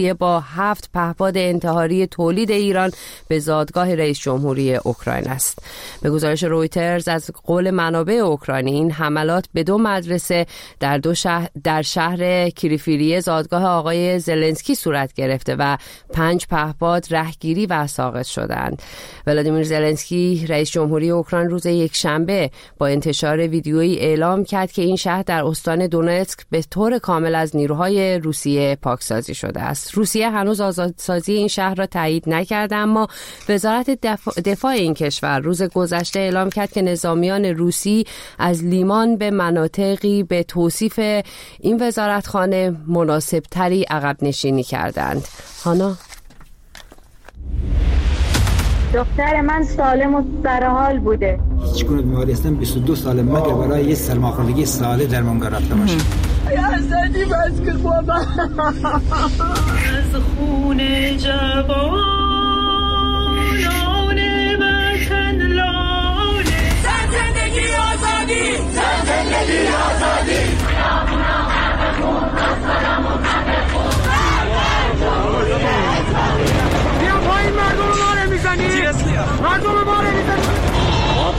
با 7 پهپاد انتحاری تولید ایران به زادگاه رئیس جمهوری اوکراین است. به گزارش رویترز از قول منابع اوکراینی این حملات به 2 مدرسه در شهر کریفیریه زادگاه آقای زلنسکی صورت گرفته و 5 پهپاد رهگیری و ساقط شدند. ولادیمیر زلنسکی رئیس جمهوری اوکراین روز یکشنبه با انتشار ویدیویی اعلام کرد که این شهر در استان دونتسک به طور کامل از نیروهای روسیه پاکسازی شده است. روسیه هنوز آزادسازی این شهر را تایید نکرده، اما وزارت دفاع این کشور روز گذشته اعلام کرد که نظامیان روسی از لیمان به مناطقی به توصیف این وزارتخانه مناسبتری عقب نشینی کردند. هانا، دختر من سالم و سرحال بوده. هیچ گونه بیماری هستم 22 سال مگر برای یه سرماخوردگی ساده درمانگاه رفته باشم. یزدی بس که بابا از خون جوانان وطن لاله زندگی آزادی زندگی آزادی بیا پایین مردم ما رو میزنی مردم ما رو میزنی ما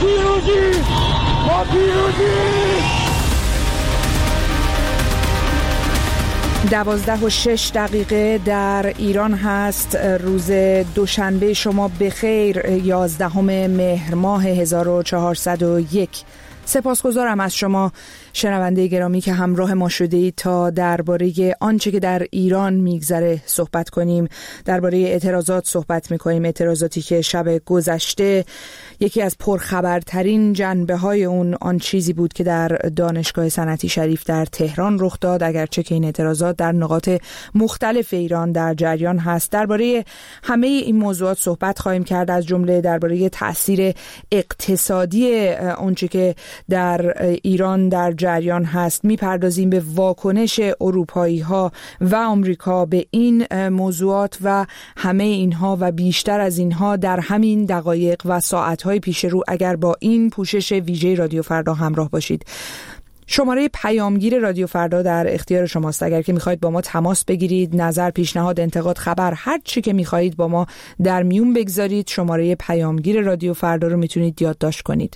پیروزی 12:06 در ایران هست. روز دوشنبه شما بخیر. 11 مهر ماه 1401. سپاسگزارم از شما شنونده گرامی که همراه ما شده اید تا درباره آنچه که در ایران میگذره صحبت کنیم. درباره اعتراضات صحبت میکنیم، اعتراضاتی که شب گذشته یکی از پرخبرترین جنبه‌های آن چیزی بود که در دانشگاه صنعتی شریف در تهران رخ داد، اگرچه که این اعتراضات در نقاط مختلف ایران در جریان هست. درباره همه این موضوعات صحبت خواهیم کرد، از جمله درباره تأثیر اقتصادی آنچه که در ایران در جریان هست. میپردازیم به واکنش اروپایی‌ها و آمریکا به این موضوعات و همه اینها و بیشتر از اینها در همین دقایق و ساعت‌های پیش رو اگر با این پوشش ویژه رادیو فردا همراه باشید. شماره پیامگیر رادیو فردا در اختیار شماست. اگر که میخواید با ما تماس بگیرید، نظر، پیشنهاد، انتقاد، خبر، هر چی که میخواهید با ما در میون بگذارید، شماره پیامگیر رادیو فردا رو میتونید یادداشت کنید.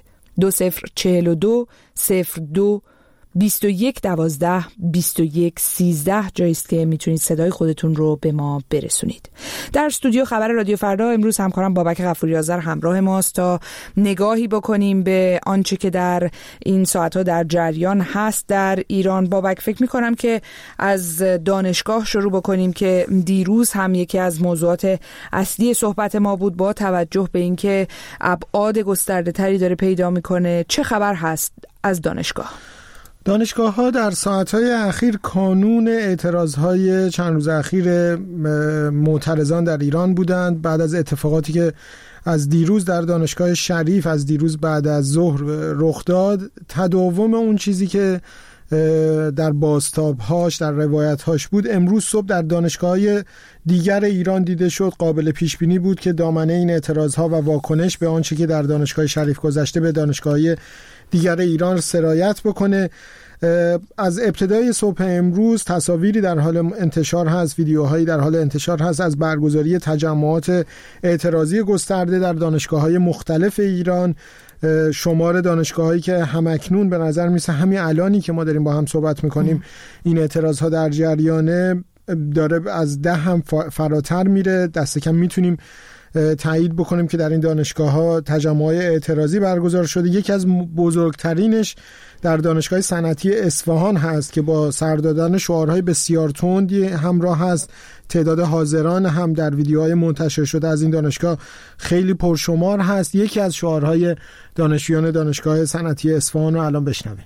2042 02 21 12 21 13 جاییست که میتونید صدای خودتون رو به ما برسونید. در استودیو خبر رادیو فردا امروز همکارم بابک غفوری آذر همراه ماست تا نگاهی بکنیم به آنچه که در این ساعتها در جریان هست در ایران. بابک، فکر میکنم که از دانشگاه شروع بکنیم که دیروز هم یکی از موضوعات اصلی صحبت ما بود، با توجه به اینکه ابعاد گسترده تری داره پیدا میکنه. چه خبر هست از دانشگاه؟ دانشگاه‌ها در ساعت‌های اخیر کانون اعتراض‌های چند روز اخیر معترضان در ایران بودند بعد از اتفاقاتی که از دیروز در دانشگاه شریف از دیروز بعد از ظهر رخ داد. تداوم اون چیزی که در بازتاب‌هاش در روایت‌هاش بود امروز صبح در دانشگاه‌های دیگر ایران دیده شد. قابل پیش بینی بود که دامنه این اعتراض‌ها و واکنش به آنچه که در دانشگاه شریف گذشته به دانشگاه‌های دیگر ایران سرایت بکنه. از ابتدای صبح امروز تصاویری در حال انتشار هست، ویدیوهایی در حال انتشار هست از برگزاری تجمعات اعتراضی گسترده در دانشگاه‌های مختلف ایران. شمار دانشگاهایی که همکنون به نظر میسه همین الانی که ما داریم با هم صحبت میکنیم این اعتراضها در جریانه داره از 10 هم فراتر میره. دست کم میتونیم تایید بکنیم که در این دانشگاه‌ها تجمعات اعتراضی برگزار شده. یکی از بزرگترینش در دانشگاه صنعتی اصفهان هست که با سر دادن شعارهای بسیار تندی همراه هست. تعداد حاضران هم در ویدیوهای منتشر شده از این دانشگاه خیلی پرشمار هست. یکی از شعارهای دانشجویان دانشگاه صنعتی اصفهان رو الان بشنویم.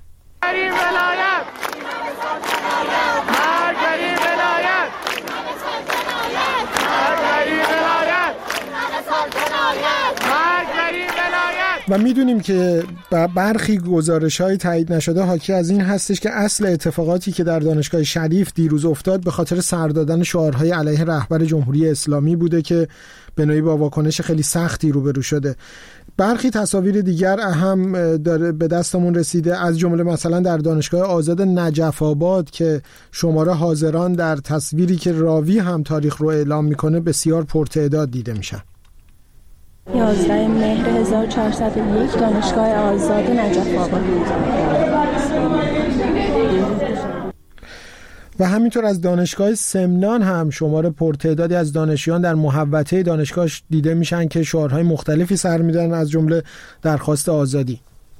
و میدونیم که برخی گزارش‌های تایید نشده حاکی از این هستش که اصل اتفاقاتی که در دانشگاه شریف دیروز افتاد به خاطر سر دادن شعارهای علیه رهبر جمهوری اسلامی بوده که به نوعی با واکنش خیلی سختی روبرو شده. برخی تصاویر دیگر هم داره به دستمون رسیده، از جمله مثلا در دانشگاه آزاد نجف آباد که شماره حاضران در تصویری که راوی هم تاریخ رو اعلام میکنه بسیار پرتعداد دیده میشن. 11 مهر 1401 دانشگاه آزاد نجف آباد. و همینطور از دانشگاه سمنان هم شمار پرتعدادی از دانشجویان در محوطه دانشگاه دیده میشن که شعارهای مختلفی سر میدن، از جمله درخواست آزادی.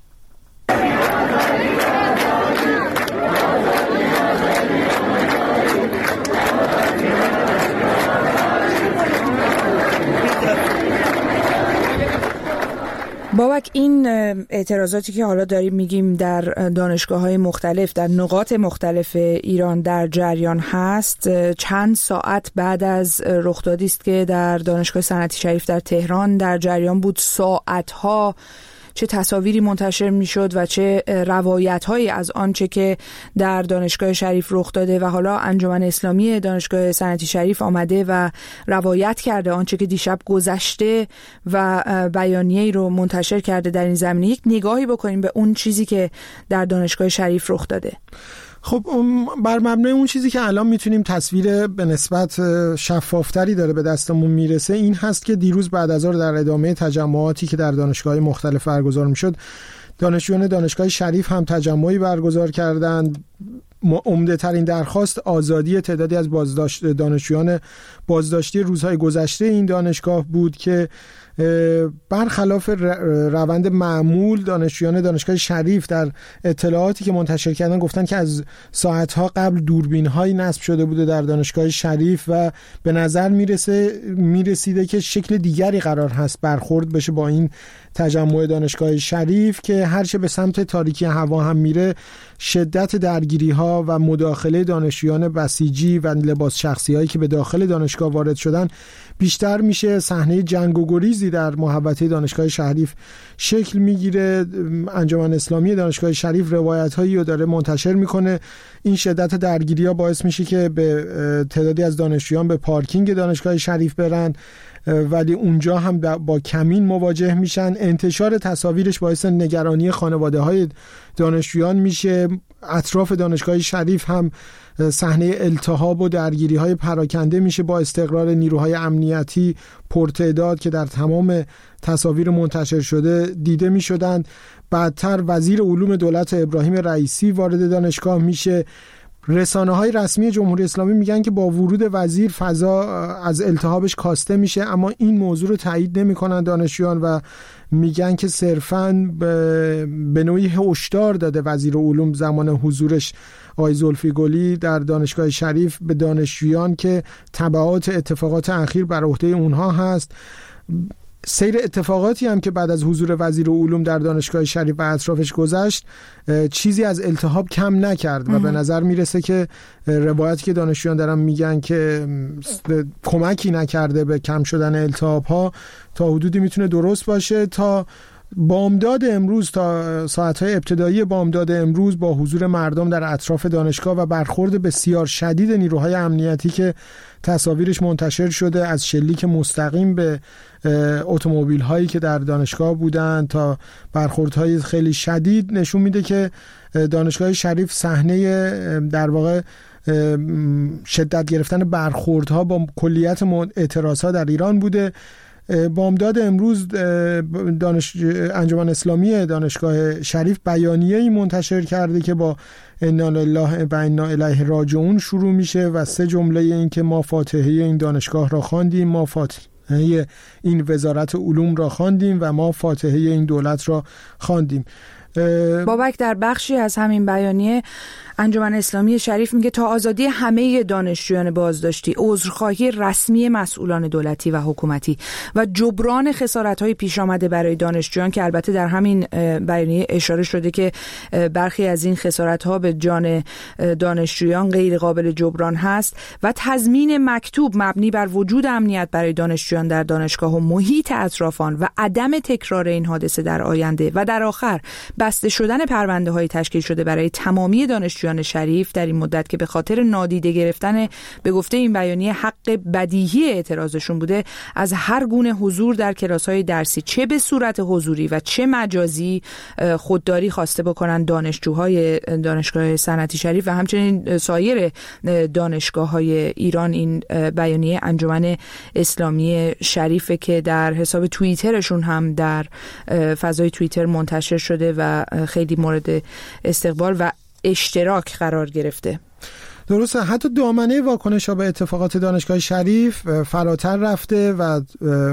بابک، این اعتراضاتی که حالا داریم میگیم در دانشگاه‌های مختلف در نقاط مختلف ایران در جریان هست، چند ساعت بعد از رخدادی است که در دانشگاه صنعتی شریف در تهران در جریان بود. ساعتها چه تصاویری منتشر میشد و چه روایت‌هایی از آنچه که در دانشگاه شریف رخ داده و حالا انجمن اسلامی دانشگاه صنعتی شریف آمده و روایت کرده آنچه که دیشب گذشته و بیانیه‌ای رو منتشر کرده در این زمینه. یک نگاهی بکنیم به اون چیزی که در دانشگاه شریف رخ داده. خب بر مبنای اون چیزی که الان میتونیم تصویر به نسبت شفافتری داره به دستمون میرسه این هست که دیروز بعد از ظهر در ادامه تجمعاتی که در دانشگاه‌های مختلف برگزار میشد، دانشجویان دانشگاه شریف هم تجمعی برگزار کردند. عمده ترین درخواست آزادی تعدادی از دانشجویان بازداشتی روزهای گذشته این دانشگاه بود که برخلاف روند معمول دانشجویان دانشگاه شریف در اطلاعاتی که منتشر کردن گفتن که از ساعتها قبل دوربین‌هایی نصب شده بوده در دانشگاه شریف و به نظر میرسیده که شکل دیگری قرار هست برخورد بشه با این تجمع دانشگاه شریف که هرچه به سمت تاریکی هوا هم میره شدت درگیری‌ها و مداخله دانشجویان بسیجی و لباس شخصی‌هایی که به داخل دانشگاه وارد شدن بیشتر میشه. صحنه جنگ و گریزی در محوطه دانشگاه شریف شکل میگیره. انجمن اسلامی دانشگاه شریف روایت‌هایی رو داره منتشر میکنه. این شدت درگیری‌ها باعث میشه که به تعدادی از دانشجویان به پارکینگ دانشگاه شریف برن، ولی اونجا هم با کمین مواجه میشن. انتشار تصاویرش باعث نگرانی خانواده‌های دانشجویان میشه. اطراف دانشگاه شریف هم صحنه التهاب و درگیری‌های پراکنده میشه با استقرار نیروهای امنیتی پرتعداد که در تمام تصاویر منتشر شده دیده میشدند. بعدتر وزیر علوم دولت ابراهیم رئیسی وارد دانشگاه میشه. رسانه‌های رسمی جمهوری اسلامی میگن که با ورود وزیر فضا از التهابش کاسته میشه، اما این موضوع رو تایید نمی‌کنن دانشجویان و میگن که صرفاً به نوعی هشدار داده وزیر علوم زمان حضورش آقای زلفی گلی در دانشگاه شریف به دانشجویان که تبعات اتفاقات اخیر بر عهده اونها هست. سیر اتفاقاتی هم که بعد از حضور وزیر علوم در دانشگاه شریف و اطرافش گذشت چیزی از التهاب کم نکرد و به نظر میرسه که روایتی که دانشجویان دارن میگن که کمکی نکرده به کم شدن التهاب ها تا حدودی میتونه درست باشه. تا بامداد امروز، تا ساعتهای ابتدایی بامداد امروز با حضور مردم در اطراف دانشگاه و برخورد بسیار شدید نیروهای امنیتی که تصاویرش منتشر شده از شلیک مستقیم به اتومبیل هایی که در دانشگاه بودند تا برخوردهای خیلی شدید نشون میده که دانشگاه شریف صحنه در واقع شدت گرفتن برخوردها با کلیت اعتراضها در ایران بوده. بامداد امروز انجمن اسلامی دانشگاه شریف بیانیه‌ای منتشر کرده که با انا لله و انا الیه راجعون شروع میشه و 3 جمله این که ما فاتحه این دانشگاه را خواندیم، ما فاتحه این وزارت علوم را خواندیم و ما فاتحه این دولت را خواندیم. بابک، در بخشی از همین بیانیه انجمن اسلامی شریف میگه تا آزادی همه دانشجویان بازداشتی، عذرخواهی رسمی مسئولان دولتی و حکومتی و جبران خسارت‌های پیش آمده برای دانشجویان که البته در همین بیانیه اشاره شده که برخی از این خسارت‌ها به جان دانشجویان غیر قابل جبران هست و تضمین مکتوب مبنی بر وجود امنیت برای دانشجویان در دانشگاه و محیط اطرافان و عدم تکرار این حادثه در آینده و در آخر بسته شدن پرونده‌های تشکیل شده برای تمامی دانشجویان شریف در این مدت که به خاطر نادیده گرفتن به گفته این بیانیه حق بدیهی اعتراضشون بوده، از هر گونه حضور در کلاس‌های درسی چه به صورت حضوری و چه مجازی خودداری خواسته بکنن دانشجوهای دانشگاه صنعتی شریف و همچنین سایر دانشگاه‌های ایران. این بیانیه انجمن اسلامی شریفه که در حساب توییترشون هم در فضای توییتر منتشر شده و خیلی مورد استقبال و اشتراک قرار گرفته. درسته، حتی دامنه واکنش‌ها به اتفاقات دانشگاه شریف فراتر رفته و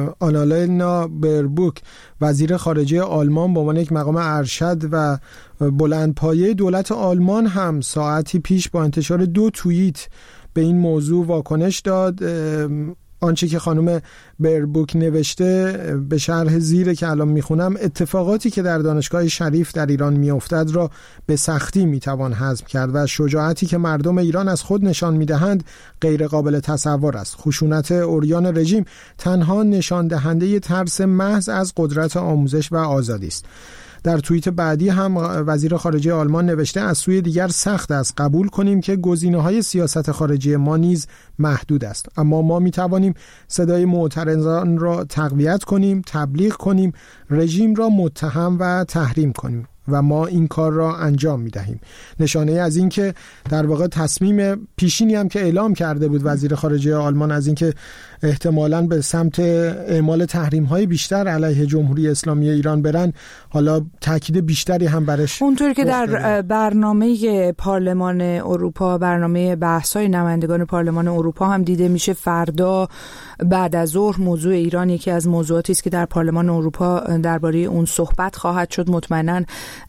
آنالینا بربوک وزیر خارجه آلمان به عنوان یک مقام ارشد و بلندپایه دولت آلمان هم ساعتی پیش با انتشار 2 توییت به این موضوع واکنش داد. آنچه که خانم بربوک نوشته به شرح زیر که الان میخونم: اتفاقاتی که در دانشگاه شریف در ایران میافتد را به سختی میتوان هضم کرد و شجاعتی که مردم ایران از خود نشان میدهند غیر قابل تصور است. خشونت عریان رژیم تنها نشان دهنده ترس محض از قدرت آموزش و آزادی است. در توییت بعدی هم وزیر خارجه آلمان نوشته: از سوی دیگر سخت است قبول کنیم که گزینه‌های سیاست خارجی ما نیز محدود است، اما ما می‌توانیم صدای معترضان را تقویت کنیم، تبلیغ کنیم، رژیم را متهم و تحریم کنیم و ما این کار را انجام می‌دهیم. نشانه از این که در واقع تصمیم پیشینی هم که اعلام کرده بود وزیر خارجه آلمان از این که احتمالاً به سمت اعمال تحریم‌های بیشتر علیه جمهوری اسلامی ایران برن، حالا تاکید بیشتری هم برش. اونطور که در برنامه پارلمان اروپا، برنامه بحث‌های نمایندگان پارلمان اروپا هم دیده میشه، فردا بعد از ظهر موضوع ایران یکی از موضوعاتی است که در پارلمان اروپا درباره اون صحبت خواهد شد. مطمئناً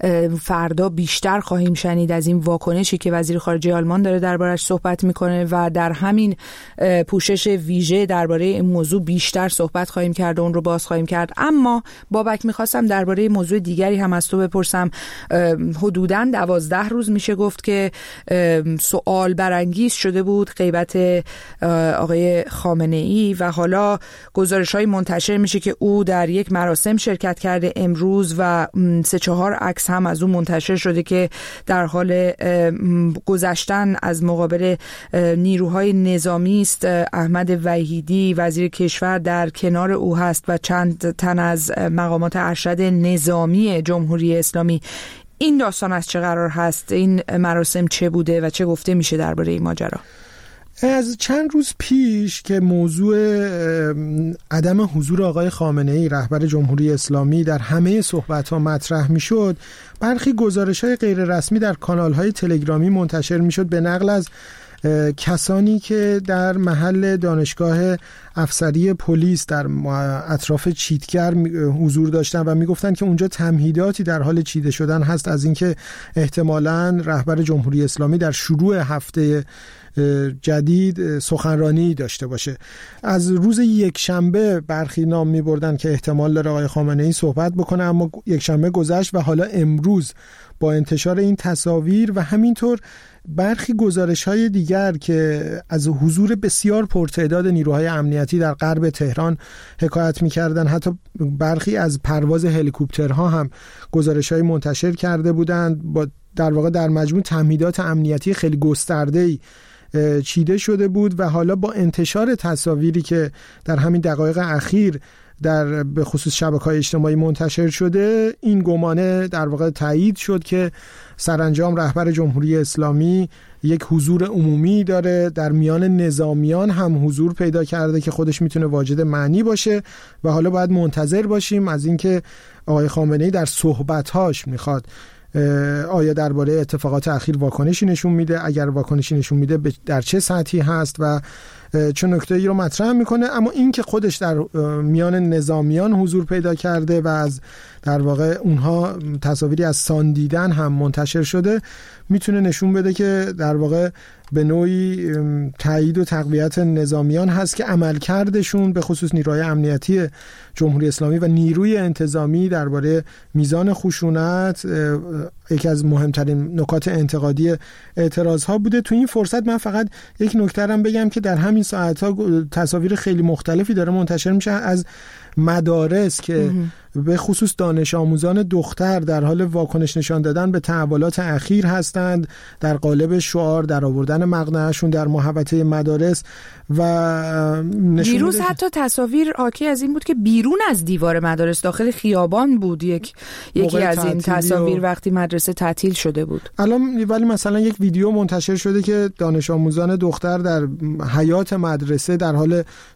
فردا بیشتر خواهیم شنید از این واکنشی که وزیر خارجه آلمان داره دربارش صحبت میکنه و در همین پوشش ویژه درباره این موضوع بیشتر صحبت خواهیم کرد و اون رو باز خواهیم کرد. اما بابک میخواستم درباره موضوع دیگری هم از تو بپرسم. حدوداً 12 روز میشه گفت که سوال برانگیز شده بود غیبت آقای خامنه‌ای و حالا گزارش‌های منتشر میشه که او در یک مراسم شرکت کرده امروز و 3-4 عکس هم از اون منتشر شده که در حال گذشتن از مقابل نیروهای نظامی است. احمد وحیدی وزیر کشور در کنار او هست و چند تن از مقامات ارشد نظامی جمهوری اسلامی. این داستان از چه قرار هست؟ این مراسم چه بوده و چه گفته میشه درباره این ماجرا؟ از چند روز پیش که موضوع عدم حضور آقای خامنه‌ای رهبر جمهوری اسلامی در همه صحبت‌ها مطرح می‌شد، برخی گزارش‌های غیر رسمی در کانال‌های تلگرامی منتشر می‌شد به نقل از کسانی که در محل دانشگاه افسری پلیس در اطراف چیتگر حضور داشتن و میگفتن که اونجا تمهیداتی در حال چیده شدن هست از اینکه احتمالاً رهبر جمهوری اسلامی در شروع هفته جدید سخنرانی داشته باشه. از روز یکشنبه برخی نام می‌بردن که احتمال داره آقای خامنه‌ای صحبت بکنه، اما یکشنبه گذشت و حالا امروز با انتشار این تصاویر و همینطور برخی گزارش‌های دیگر که از حضور بسیار پرتعداد نیروهای امنیتی در غرب تهران حکایت می‌کردن، حتی برخی از پرواز هلیکوپترها هم گزارش‌های منتشر کرده بودند، با در واقع در مجموع تمهیدات امنیتی خیلی گسترده‌ای چیده شده بود و حالا با انتشار تصاویری که در همین دقایق اخیر در به خصوص شبکه‌های اجتماعی منتشر شده، این گمانه در واقع تایید شد که سرانجام رهبر جمهوری اسلامی یک حضور عمومی داره، در میان نظامیان هم حضور پیدا کرده که خودش میتونه واجد معنی باشه و حالا باید منتظر باشیم از اینکه آقای خامنه‌ای در صحبت‌هاش میخواد آیا درباره اتفاقات اخیر واکنشی نشون میده، اگر واکنشی نشون میده در چه سطحی هست و چه نکته‌ای رو مطرح میکنه. اما این که خودش در میان نظامیان حضور پیدا کرده و از در واقع اونها تصاویری از ساندیدن هم منتشر شده میتونه نشون بده که در واقع به نوعی تایید و تقویت نظامیان هست که عملکردشون به خصوص نیروهای امنیتی جمهوری اسلامی و نیروی انتظامی درباره میزان خشونت یکی از مهمترین نکات انتقادی اعتراض‌ها بوده. تو این فرصت من فقط یک نکته هم بگم که در همین ساعت‌ها تصاویر خیلی مختلفی داره منتشر میشه از مدارس که به خصوص دانش آموزان دختر در حال واکنش نشان دادن به تحولات اخیر هستند در قالب شعار در آوردن مقنعه‌شون در محوطه مدارس و دیروز حتی تصاویر حاکی از این بود که بیرون از دیوار مدارس داخل خیابان بود یکی از این تصاویر وقتی مدرسه تعطیل شده بود. الان ولی مثلا یک ویدیو منتشر شده که دانش آموزان دختر در حیاط مدرسه در حال